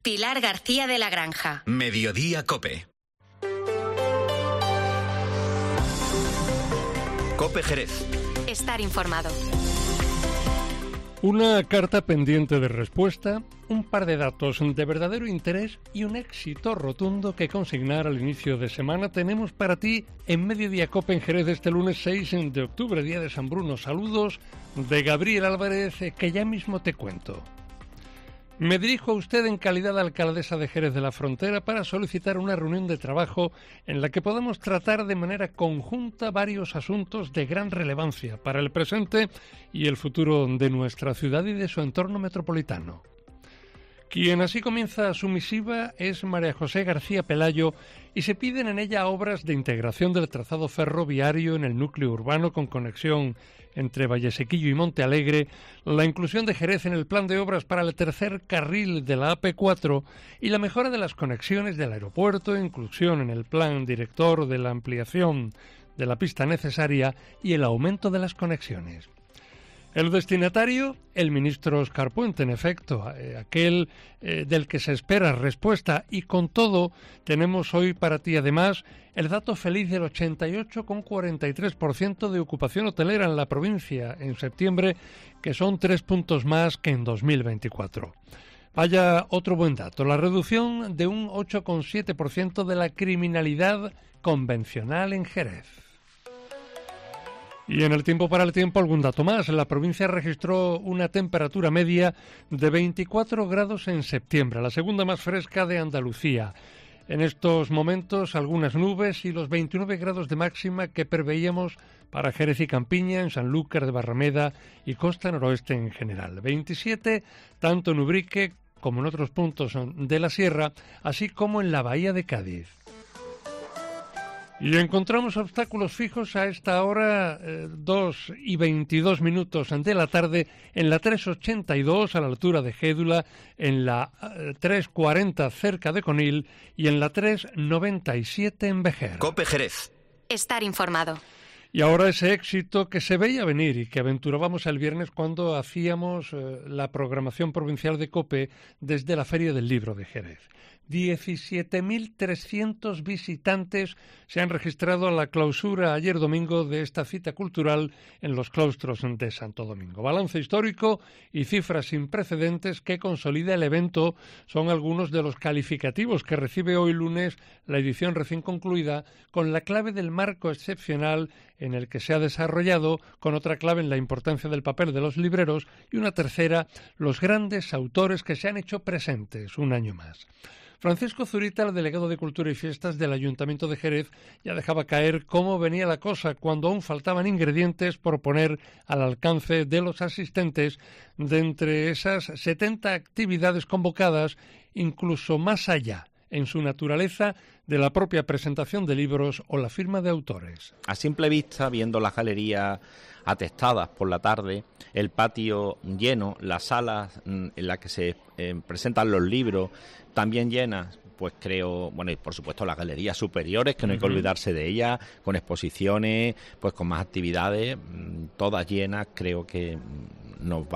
Pilar García de la Granja. Mediodía COPE. COPE Jerez. Estar informado. Una carta pendiente de respuesta, un par de datos de verdadero interés y un éxito rotundo que consignar al inicio de semana tenemos para ti en Mediodía COPE en Jerez este lunes 6 de octubre, día de San Bruno. Saludos de Gabriel Álvarez, que ya mismo te cuento. Me dirijo a usted en calidad de alcaldesa de Jerez de la Frontera para solicitar una reunión de trabajo en la que podamos tratar de manera conjunta varios asuntos de gran relevancia para el presente y el futuro de nuestra ciudad y de su entorno metropolitano. Quien así comienza su misiva es María José García Pelayo y se piden en ella obras de integración del trazado ferroviario en el núcleo urbano con conexión entre Vallesequillo y Monte Alegre, la inclusión de Jerez en el plan de obras para el tercer carril de la AP4 y la mejora de las conexiones del aeropuerto, inclusión en el plan director de la ampliación de la pista necesaria y el aumento de las conexiones. El destinatario, el ministro Óscar Puente, en efecto, aquel del que se espera respuesta, y con todo tenemos hoy para ti además el dato feliz del 88,43% de ocupación hotelera en la provincia en septiembre, que son 3 puntos más que en 2024. Vaya otro buen dato, la reducción de un 8,7% de la criminalidad convencional en Jerez. Y en el tiempo para el tiempo algún dato más. La provincia registró una temperatura media de 24 grados en septiembre, la segunda más fresca de Andalucía. En estos momentos algunas nubes y los 29 grados de máxima que preveíamos para Jerez y Campiña, en Sanlúcar de Barrameda y costa noroeste en general. 27 tanto en Ubrique como en otros puntos de la sierra, así como en la bahía de Cádiz. Y encontramos obstáculos fijos a esta hora, 2:22 de la tarde, en la 382 a la altura de Gédula, en la 340 cerca de Conil y en la 397 en Vejer. COPE Jerez. Estar informado. Y ahora ese éxito que se veía venir y que aventurábamos el viernes cuando hacíamos la programación provincial de COPE desde la Feria del Libro de Jerez. 17.300 visitantes se han registrado a la clausura ayer domingo de esta cita cultural en los claustros de Santo Domingo. Balance histórico y cifras sin precedentes que consolida el evento son algunos de los calificativos que recibe hoy lunes la edición recién concluida, con la clave del marco excepcional en el que se ha desarrollado, con otra clave en la importancia del papel de los libreros y una tercera, los grandes autores que se han hecho presentes un año más. Francisco Zurita, el delegado de Cultura y Fiestas del Ayuntamiento de Jerez, ya dejaba caer cómo venía la cosa cuando aún faltaban ingredientes por poner al alcance de los asistentes de entre esas 70 actividades convocadas, incluso más allá en su naturaleza de la propia presentación de libros o la firma de autores. A simple vista, viendo las galerías atestadas por la tarde, el patio lleno, las salas en las que se presentan los libros también llenas, pues creo, bueno, y por supuesto las galerías superiores, que no hay que olvidarse de ellas, con exposiciones, pues con más actividades, todas llenas, creo que nos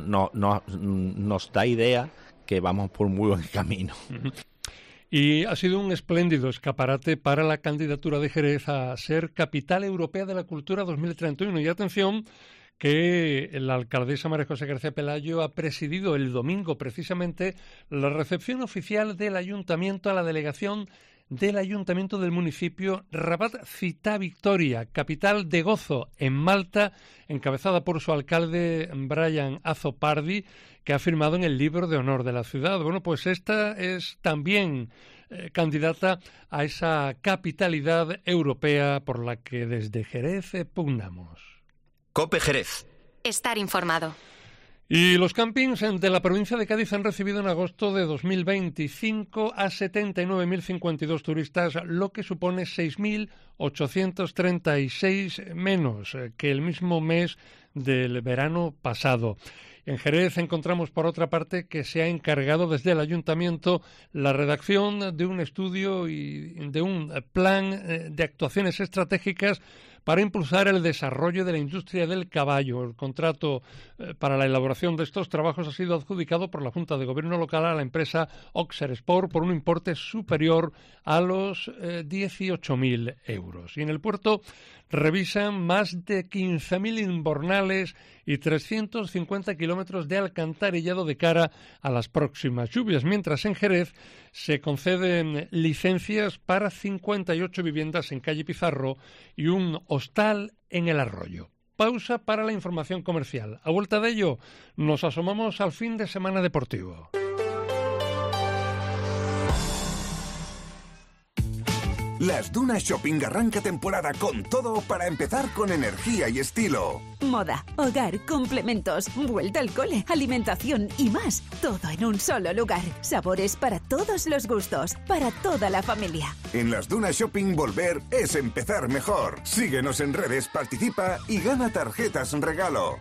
da idea que vamos por muy buen camino. Y ha sido un espléndido escaparate para la candidatura de Jerez a ser Capital Europea de la Cultura 2031. Y atención, que la alcaldesa María José García Pelayo ha presidido el domingo precisamente la recepción oficial del ayuntamiento a la delegación del ayuntamiento del municipio Rabat Cita Victoria, capital de gozo en Malta, encabezada por su alcalde Brian Azopardi, que ha firmado en el libro de honor de la ciudad. Bueno, pues esta es también candidata a esa capitalidad europea por la que desde Jerez pugnamos. COPE Jerez. Estar informado. Y los campings de la provincia de Cádiz han recibido en agosto de 2025 a 79.052 turistas, lo que supone 6.836 menos que el mismo mes del verano pasado. En Jerez encontramos, por otra parte, que se ha encargado desde el ayuntamiento la redacción de un estudio y de un plan de actuaciones estratégicas para impulsar el desarrollo de la industria del caballo. El contrato para la elaboración de estos trabajos ha sido adjudicado por la Junta de Gobierno local a la empresa Oxer Sport por un importe superior a los 18.000 euros. Y en el puerto revisan más de 15.000 invernales y 350 kilómetros de alcantarillado de cara a las próximas lluvias, mientras en Jerez se conceden licencias para 58 viviendas en calle Pizarro y un hostal en El Arroyo. Pausa para la información comercial. A vuelta de ello, nos asomamos al fin de semana deportivo. Las Dunas Shopping arranca temporada con todo para empezar con energía y estilo. Moda, hogar, complementos, vuelta al cole, alimentación y más. Todo en un solo lugar. Sabores para todos los gustos, para toda la familia. En las Dunas Shopping volver es empezar mejor. Síguenos en redes, participa y gana tarjetas regalo.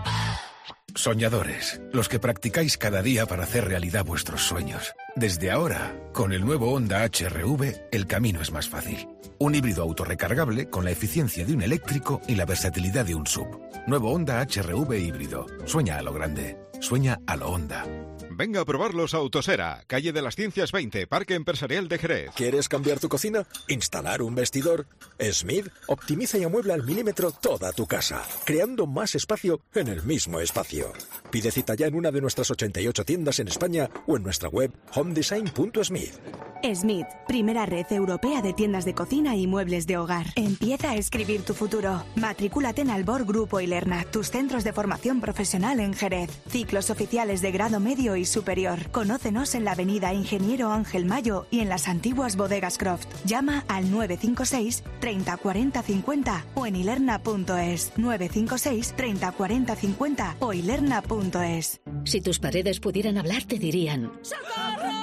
Soñadores, los que practicáis cada día para hacer realidad vuestros sueños. Desde ahora, con el nuevo Honda HR-V, el camino es más fácil. Un híbrido autorrecargable con la eficiencia de un eléctrico y la versatilidad de un SUV. Nuevo Honda HR-V híbrido. Sueña a lo grande. Sueña a lo Honda. Venga a probarlos a Autosera, calle de las Ciencias 20, Parque Empresarial de Jerez. ¿Quieres cambiar tu cocina? ¿Instalar un vestidor? Smith optimiza y amuebla al milímetro toda tu casa, creando más espacio en el mismo espacio. Pide cita ya en una de nuestras 88 tiendas en España o en nuestra web homedesign.smith. Smith, primera red europea de tiendas de cocina y muebles de hogar. Empieza a escribir tu futuro. Matricúlate en Albor Grupo y Lerna, tus centros de formación profesional en Jerez. Ciclos oficiales de grado medio y superior. Conócenos en la avenida Ingeniero Ángel Mayo y en las antiguas bodegas Croft. Llama al 956 30 40 50 o en ilerna.es. 956 30 40 50 o ilerna.es. Si tus paredes pudieran hablar, te dirían: ¡socorro!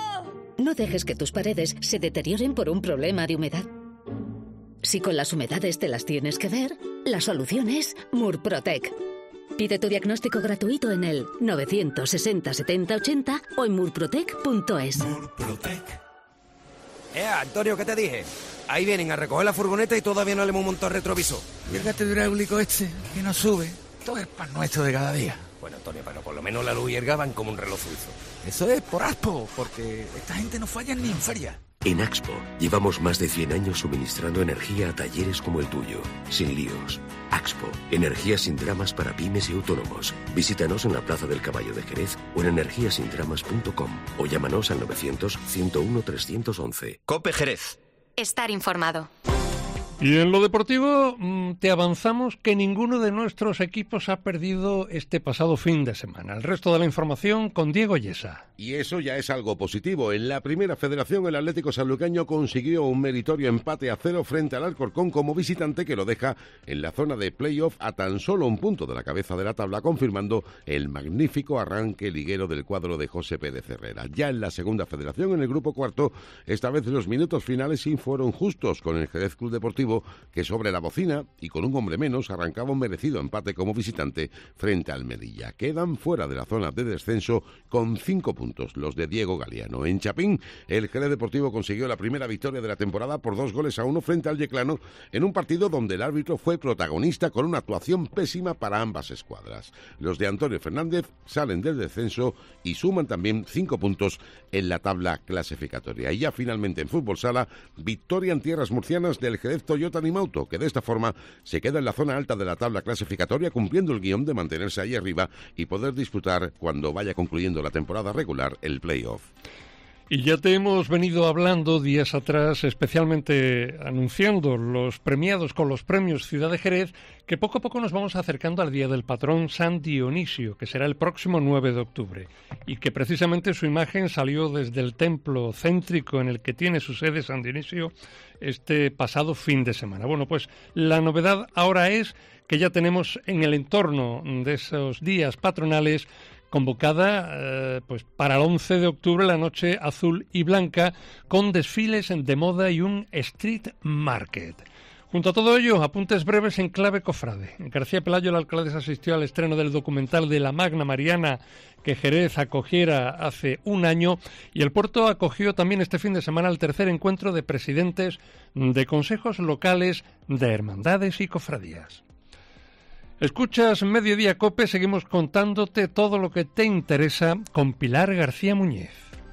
No dejes que tus paredes se deterioren por un problema de humedad. Si con las humedades te las tienes que ver, la solución es Murprotec. Pide tu diagnóstico gratuito en el 960 70 80 o en murprotec.es. Murprotec. Antonio, ¿qué te dije? Ahí vienen a recoger la furgoneta y todavía no le hemos montado el retrovisor. Y el gato hidráulico este, que no sube. Todo es pan nuestro de cada día. Bueno, Antonio, pero por lo menos la luz y el gas van como un reloj suizo. Eso es por Axpo, porque esta gente no falla ni en feria. En Axpo llevamos más de 100 años suministrando energía a talleres como el tuyo, sin líos. Axpo, energía sin dramas para pymes y autónomos. Visítanos en la Plaza del Caballo de Jerez o en energiasindramas.com o llámanos al 900-101-311. COPE Jerez. Estar informado. Y en lo deportivo te avanzamos que ninguno de nuestros equipos ha perdido este pasado fin de semana. El resto de la información con Diego Yesa. Y eso ya es algo positivo. En la primera federación el Atlético Sanluqueño consiguió un meritorio empate a 0 frente al Alcorcón como visitante, que lo deja en la zona de playoff a tan solo un punto de la cabeza de la tabla, confirmando el magnífico arranque liguero del cuadro de José Pérez Herrera. Ya en la segunda federación, en el grupo cuarto, esta vez los minutos finales sí fueron justos, con el Jerez Club Deportivo que sobre la bocina y con un hombre menos arrancaba un merecido empate como visitante frente al Melilla. Quedan fuera de la zona de descenso con 5 puntos los de Diego Galeano. En Chapín, el Jerez Deportivo consiguió la primera victoria de la temporada por 2-1 frente al Yeclano, en un partido donde el árbitro fue protagonista con una actuación pésima para ambas escuadras. Los de Antonio Fernández salen del descenso y suman también 5 puntos en la tabla clasificatoria. Y ya finalmente en fútbol sala, victoria en tierras murcianas del Jerez Toyota Nimauto, que de esta forma se queda en la zona alta de la tabla clasificatoria, cumpliendo el guión de mantenerse ahí arriba y poder disputar, cuando vaya concluyendo la temporada regular, el playoff. Y ya te hemos venido hablando días atrás, especialmente anunciando los premiados con los premios Ciudad de Jerez, que poco a poco nos vamos acercando al Día del Patrón San Dionisio, que será el próximo 9 de octubre, y que precisamente su imagen salió desde el templo céntrico en el que tiene su sede San Dionisio este pasado fin de semana. Bueno, pues la novedad ahora es que ya tenemos en el entorno de esos días patronales convocada pues para el 11 de octubre la Noche Azul y Blanca, con desfiles de moda y un street market. Junto a todo ello, apuntes breves en clave cofrade. En García Pelayo, la alcaldesa asistió al estreno del documental de la Magna Mariana, que Jerez acogiera hace un año, y el puerto acogió también este fin de semana el tercer encuentro de presidentes de consejos locales de hermandades y cofradías. Escuchas Mediodía COPE, seguimos contándote todo lo que te interesa con Pilar García Muñiz.